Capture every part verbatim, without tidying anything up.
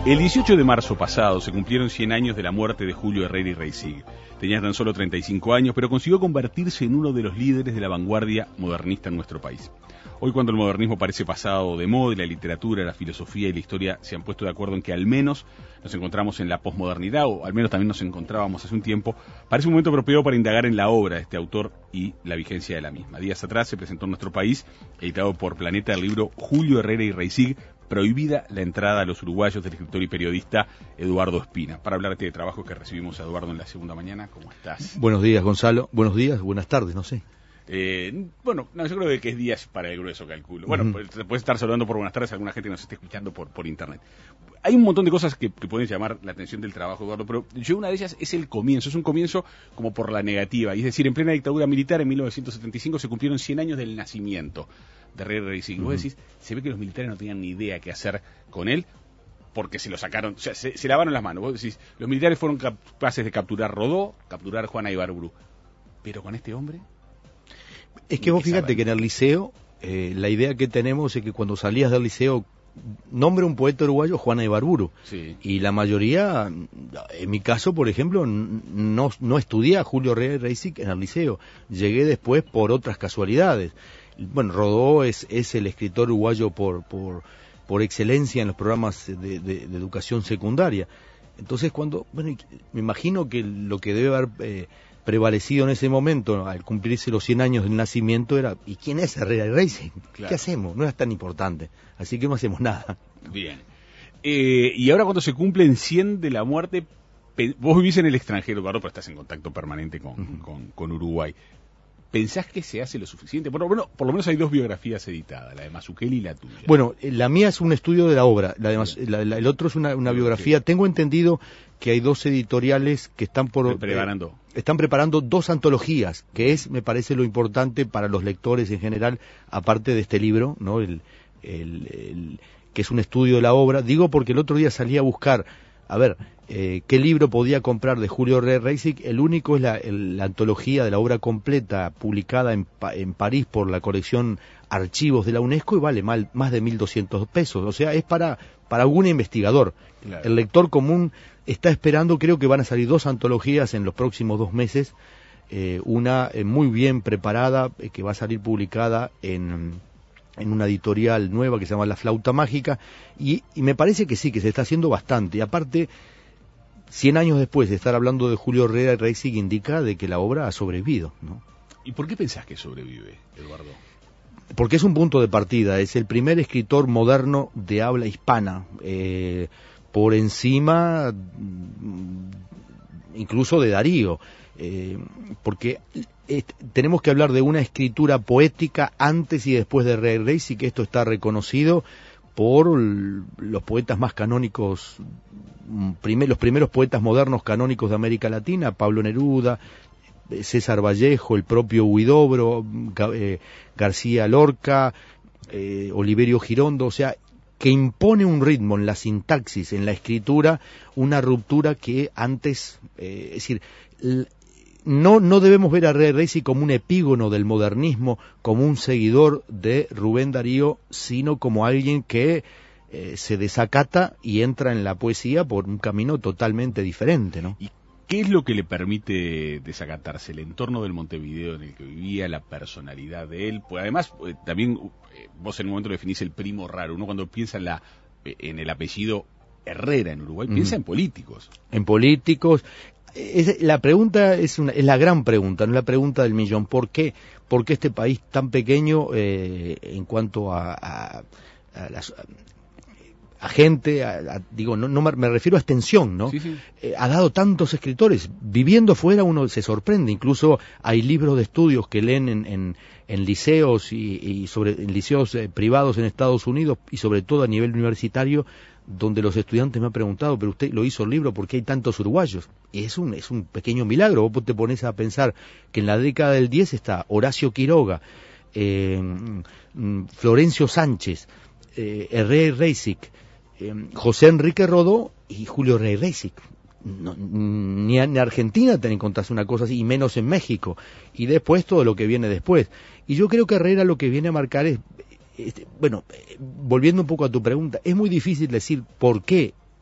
El dieciocho de marzo pasado se cumplieron cien años de la muerte de Julio Herrera y Reisig. Tenía tan solo treinta y cinco años, pero consiguió convertirse en uno de los líderes de la vanguardia modernista en nuestro país. Hoy, cuando el modernismo parece pasado de moda y la literatura, la filosofía y la historia se han puesto de acuerdo en que al menos nos encontramos en la posmodernidad, o al menos también nos encontrábamos hace un tiempo, parece un momento apropiado para indagar en la obra de este autor y la vigencia de la misma. Días atrás se presentó en nuestro país, editado por Planeta, el libro Julio Herrera y Reisig, prohibida la entrada a los uruguayos, del escritor y periodista Eduardo Espina. Para hablar de trabajo que recibimos a Eduardo en la segunda mañana, ¿cómo estás? Buenos días, Gonzalo. Buenos días, buenas tardes, no sé. Eh, bueno, no, yo creo que es días para el grueso, calculo. Bueno, uh-huh. Te puedes estar saludando por buenas tardes, alguna gente nos esté escuchando por, por internet. Hay un montón de cosas que, que pueden llamar la atención del trabajo, Eduardo, pero yo una de ellas es el comienzo. Es un comienzo como por la negativa. Y es decir, en plena dictadura militar, en mil novecientos setenta y cinco, se cumplieron cien años del nacimiento de Herrera y Reisig. Uh-huh. Vos decís, se ve que los militares no tenían ni idea qué hacer con él, porque se lo sacaron, o sea, se, se lavaron las manos. Vos decís, los militares fueron capaces de capturar Rodó, capturar Juana Ibarburu, pero con este hombre... Es que vos fíjate que en el liceo, eh, la idea que tenemos es que cuando salías del liceo, nombre un poeta uruguayo, Juana Ibarburu. Sí. Y la mayoría, en mi caso, por ejemplo, no, no estudié a Julio Herrera y Reisig en el liceo. Llegué después por otras casualidades. Bueno, Rodó es, es el escritor uruguayo por, por, por excelencia en los programas de, de, de educación secundaria. Entonces, cuando, bueno, me imagino que lo que debe haber... Eh, prevalecido en ese momento, al cumplirse los cien años del nacimiento, era ¿y quién es Herrera y Reisig? Claro. ¿Qué hacemos? No era tan importante, así que no hacemos nada. Bien. Eh, y ahora cuando se cumplen cien de la muerte, vos vivís en el extranjero, Eduardo, pero estás en contacto permanente con, uh-huh. con, con Uruguay. ¿Pensás que se hace lo suficiente? Bueno, bueno, por lo menos hay dos biografías editadas, la de Mazzucchelli y la tuya. Bueno, la mía es un estudio de la obra, la de Mas, la, la, el otro es una, una biografía. Sí. Tengo entendido que hay dos editoriales que están por preparando. Eh, están preparando dos antologías, que es, me parece, lo importante para los lectores en general, aparte de este libro, ¿no? El, el, el que es un estudio de la obra. Digo porque el otro día salí a buscar, a ver, eh, qué libro podía comprar de Julio Herrera y Reisig. El único es la, el, la antología de la obra completa publicada en, en París por la colección Archivos de la UNESCO y vale mal, más de mil doscientos pesos. O sea, es para, para algún investigador. Claro. El lector común está esperando, creo que van a salir dos antologías en los próximos dos meses. Eh, una eh, muy bien preparada, eh, que va a salir publicada en... en una editorial nueva que se llama La Flauta Mágica, y, y me parece que sí, que se está haciendo bastante. Y aparte, cien años después de estar hablando de Julio Herrera y Reisig, indica de que la obra ha sobrevivido, ¿no? ¿Y por qué pensás que sobrevive, Eduardo? Porque es un punto de partida, es el primer escritor moderno de habla hispana, eh, por encima incluso de Darío, eh, porque... tenemos que hablar de una escritura poética antes y después de Herrera y Reisig, que esto está reconocido por los poetas más canónicos, primer, los primeros poetas modernos canónicos de América Latina, Pablo Neruda, César Vallejo, el propio Huidobro, eh, García Lorca, eh, Oliverio Girondo, o sea, que impone un ritmo en la sintaxis, en la escritura, una ruptura que antes, eh, es decir, l- No, no debemos ver a Herrera y Reisig como un epígono del modernismo, como un seguidor de Rubén Darío, sino como alguien que eh, se desacata y entra en la poesía por un camino totalmente diferente, ¿no? ¿Y qué es lo que le permite desacatarse? ¿El entorno del Montevideo en el que vivía, la personalidad de él? Pues además, eh, también eh, vos en un momento lo definís el primo raro. Uno cuando piensa en, la, eh, en el apellido Herrera en Uruguay, mm. piensa en políticos. En políticos... Es, la pregunta es, una, es la gran pregunta, no es la pregunta del millón. ¿Por qué? ¿Por qué este país tan pequeño eh, en cuanto a, a, a, las, a gente, a, a, digo, no, no me refiero a extensión, ¿no? Sí, sí. Eh, ha dado tantos escritores. Viviendo fuera uno se sorprende. Incluso hay libros de estudios que leen en, en, en liceos y, y sobre en liceos eh, privados en Estados Unidos y sobre todo a nivel universitario, donde los estudiantes me han preguntado, pero usted lo hizo el libro, ¿por qué hay tantos uruguayos? Y es un, es un pequeño milagro. Vos te pones a pensar que en la década del diez está Horacio Quiroga, eh, Florencio Sánchez, eh, Herrera y Reisig, eh, José Enrique Rodó y Julio Herrera y Reisig. No, ni en Argentina te encontrás una cosa así, y menos en México. Y después todo lo que viene después. Y yo creo que Herrera lo que viene a marcar es, este, bueno, eh, volviendo un poco a tu pregunta, es muy difícil decir por qué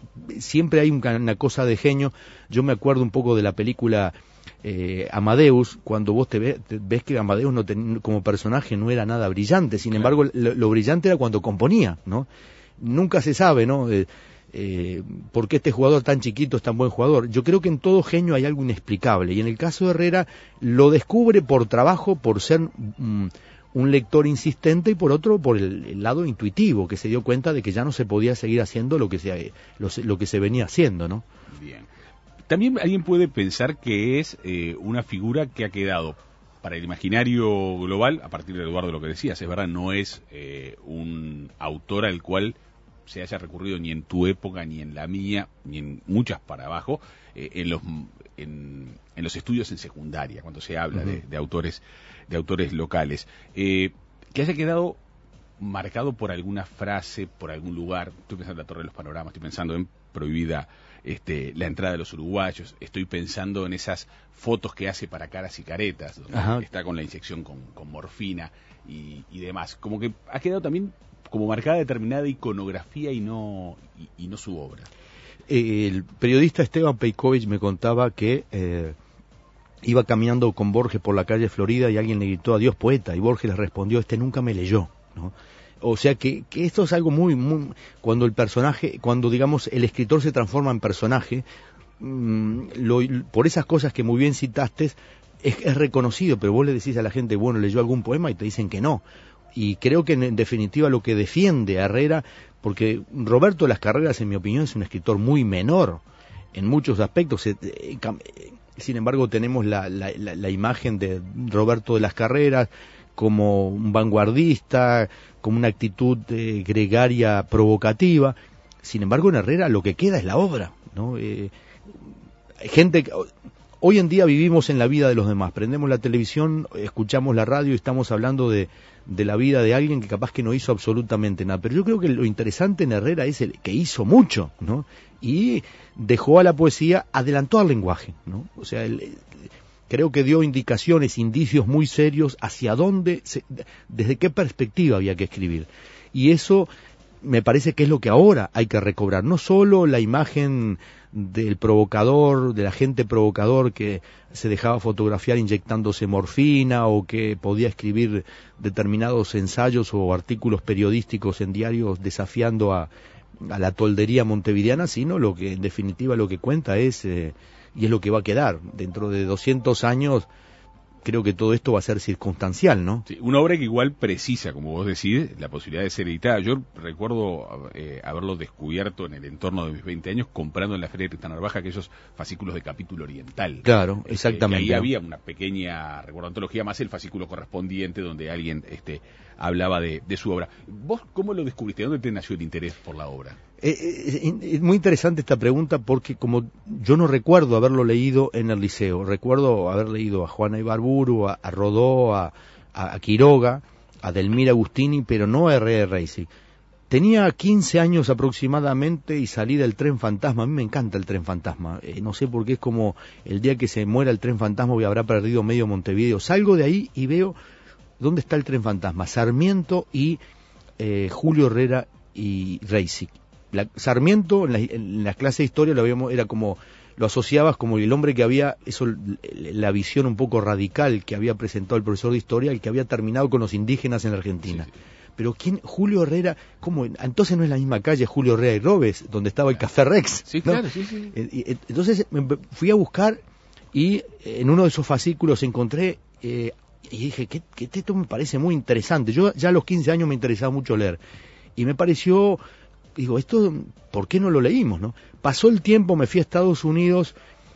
siempre hay una, una cosa de genio. Yo me acuerdo un poco de la película eh, Amadeus, cuando vos te, ve, te ves que Amadeus no ten, como personaje no era nada brillante, sin claro. embargo lo, lo brillante era cuando componía, ¿no? Nunca se sabe, ¿no? Eh, eh, por qué este jugador tan chiquito es tan buen jugador. Yo creo que en todo genio hay algo inexplicable, y en el caso de Herrera lo descubre por trabajo, por ser mm, un lector insistente, y por otro por el, el lado intuitivo, que se dio cuenta de que ya no se podía seguir haciendo lo que se, lo, lo que se venía haciendo, ¿no? Bien. También alguien puede pensar que es eh, una figura que ha quedado para el imaginario global, a partir de Eduardo lo que decías, es verdad, no es eh, un autor al cual se haya recurrido ni en tu época, ni en la mía, ni en muchas para abajo, eh, en los en, en los estudios en secundaria, cuando se habla uh-huh. de, de autores de autores locales, eh, que haya quedado marcado por alguna frase, por algún lugar. Estoy pensando en la Torre de los Panoramas, estoy pensando en Prohibida este, la entrada de los uruguayos, estoy pensando en esas fotos que hace para Caras y Caretas, donde Ajá. está con la inyección con, con morfina y, y demás. Como que ha quedado también como marcada determinada iconografía y no, y, y no su obra. El periodista Esteban Peikovich me contaba que eh, iba caminando con Borges por la calle Florida y alguien le gritó adiós poeta, y Borges le respondió, este nunca me leyó, ¿no? O sea que, que esto es algo muy, muy, cuando el personaje, cuando digamos el escritor se transforma en personaje, mmm, lo, por esas cosas que muy bien citaste, es, es reconocido, pero vos le decís a la gente, bueno, leyó algún poema, y te dicen que no. Y creo que en, en definitiva lo que defiende a Herrera, porque Roberto de las Carreras, en mi opinión, es un escritor muy menor en muchos aspectos. Eh, eh, sin embargo, tenemos la, la, la, la imagen de Roberto de las Carreras como un vanguardista, como una actitud eh, gregaria provocativa. Sin embargo, en Herrera lo que queda es la obra, ¿no? Eh, gente que, hoy en día vivimos en la vida de los demás, prendemos la televisión, escuchamos la radio y estamos hablando de, de la vida de alguien que capaz que no hizo absolutamente nada. Pero yo creo que lo interesante en Herrera es el que hizo mucho, ¿no? Y dejó a la poesía, adelantó al lenguaje, ¿no? O sea, el, creo que dio indicaciones, indicios muy serios hacia dónde, se, desde qué perspectiva había que escribir. Y eso me parece que es lo que ahora hay que recobrar. No solo la imagen del provocador, del agente provocador que se dejaba fotografiar inyectándose morfina, o que podía escribir determinados ensayos o artículos periodísticos en diarios desafiando a, a la toldería montevideana, sino lo que en definitiva lo que cuenta es... Eh, y es lo que va a quedar. Dentro de doscientos años, creo que todo esto va a ser circunstancial, ¿no? Sí, una obra que igual precisa, como vos decís, la posibilidad de ser editada. Yo recuerdo eh, haberlo descubierto en el entorno de mis veinte años, comprando en la Feria de Tristán Narvaja aquellos fascículos de capítulo oriental. Claro, exactamente. Eh, y ahí había una pequeña, recuerdo, antología, más el fascículo correspondiente, donde alguien este, hablaba de, de su obra. ¿Vos cómo lo descubriste? ¿Dónde te nació el interés por la obra? Eh, eh, es muy interesante esta pregunta, porque como yo no recuerdo haberlo leído en el liceo, recuerdo haber leído a Juana Ibarburu, a, a Rodó, a, a, a Quiroga, a Delmira Agustini, pero no a R. Reisig. Tenía quince años aproximadamente y salí del Tren Fantasma. A mí me encanta el Tren Fantasma, eh, no sé por qué, es como el día que se muera el Tren Fantasma y habrá perdido medio Montevideo. Salgo de ahí y veo dónde está el Tren Fantasma, Sarmiento y eh, Julio Herrera y Reisig. La, Sarmiento en, la, en las clases de historia lo habíamos, era como, lo asociabas como el hombre que había, eso, la visión un poco radical que había presentado el profesor de historia, el que había terminado con los indígenas en la Argentina. Sí, sí. Pero ¿quién? Julio Herrera, ¿cómo? Entonces no es la misma calle Julio Herrera y Robes, donde estaba el Café Rex. Sí, ¿no? Claro, sí, sí. Entonces me fui a buscar y en uno de esos fascículos encontré, eh, y dije, que, que esto me parece muy interesante. Yo ya a los quince años me interesaba mucho leer. Y me pareció... Digo, esto, ¿por qué no lo leímos, no? Pasó el tiempo, me fui a Estados Unidos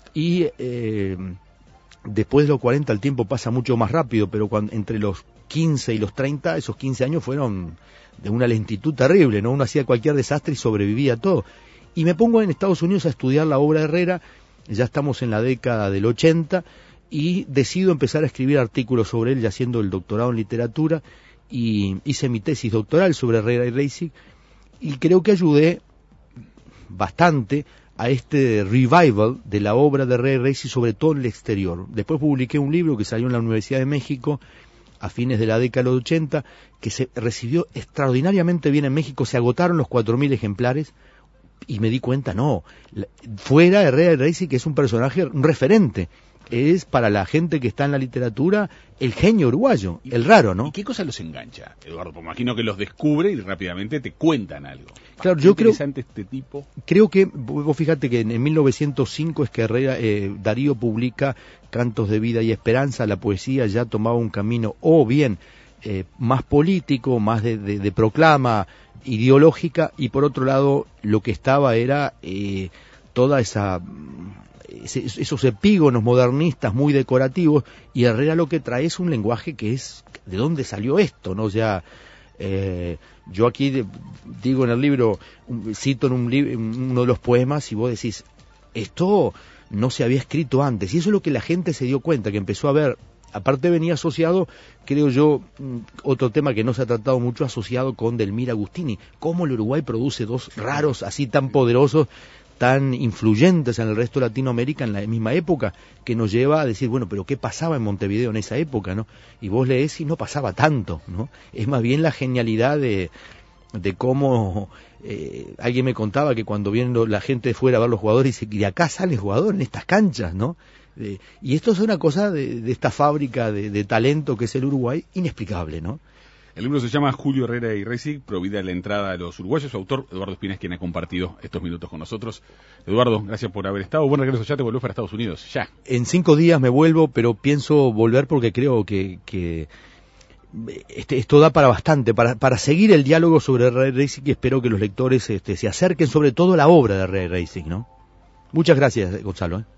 y eh, después de los cuarenta el tiempo pasa mucho más rápido, pero cuando, entre los quince y los treinta, esos quince años fueron de una lentitud terrible, ¿no? Uno hacía cualquier desastre y sobrevivía a todo. Y me pongo en Estados Unidos a estudiar la obra de Herrera, ya estamos en la década del ochenta, y decido empezar a escribir artículos sobre él, ya haciendo el doctorado en literatura, y hice mi tesis doctoral sobre Herrera y Reisig, y creo que ayudé bastante a este revival de la obra de Herrera y Reisig, sobre todo en el exterior. Después publiqué un libro que salió en la Universidad de México a fines de la década de los ochenta, que se recibió extraordinariamente bien en México, se agotaron los cuatro mil ejemplares, y me di cuenta, no, fuera Herrera y Racing, que es un personaje, un referente, es para la gente que está en la literatura el genio uruguayo, el raro, ¿no? ¿Y qué cosa los engancha, Eduardo? Pues imagino que los descubre y rápidamente te cuentan algo. Claro, yo creo, interesante este tipo. Creo que, vos fíjate que en mil novecientos cinco es que Herrera, eh, Darío publica Cantos de Vida y Esperanza. La poesía ya tomaba un camino, o bien eh, más político, más de, de, de proclama ideológica, y por otro lado lo que estaba era eh, toda esa... esos epígonos modernistas muy decorativos, y Herrera lo que trae es un lenguaje que es, ¿de dónde salió esto? ¿No? Ya, eh, yo aquí de, digo en el libro, un, cito en un li, uno de los poemas, y vos decís, esto no se había escrito antes, y eso es lo que la gente se dio cuenta, que empezó a ver, aparte venía asociado, creo yo, otro tema que no se ha tratado mucho, asociado con Delmira Agustini, cómo el Uruguay produce dos raros así tan poderosos, tan influyentes en el resto de Latinoamérica en la misma época, que nos lleva a decir, bueno, pero ¿qué pasaba en Montevideo en esa época, no? Y vos lees y no pasaba tanto, ¿no? Es más bien la genialidad de, de cómo eh, alguien me contaba que cuando viene la gente de fuera a ver los jugadores, dice, y de acá sale el jugador en estas canchas, ¿no? Eh, y esto es una cosa de, de esta fábrica de, de talento que es el Uruguay, inexplicable, ¿no? El libro se llama Julio Herrera y Racing, provida la entrada de los uruguayos. Su autor, Eduardo Espina, es quien ha compartido estos minutos con nosotros. Eduardo, gracias por haber estado. Buen regreso, ya te volvés para Estados Unidos, ya. En cinco días me vuelvo, pero pienso volver porque creo que, que este, esto da para bastante, para, para seguir el diálogo sobre Herrera y Racing, y espero que los lectores este, se acerquen sobre todo a la obra de Herrera y Racing, ¿no? Muchas gracias, Gonzalo, ¿eh?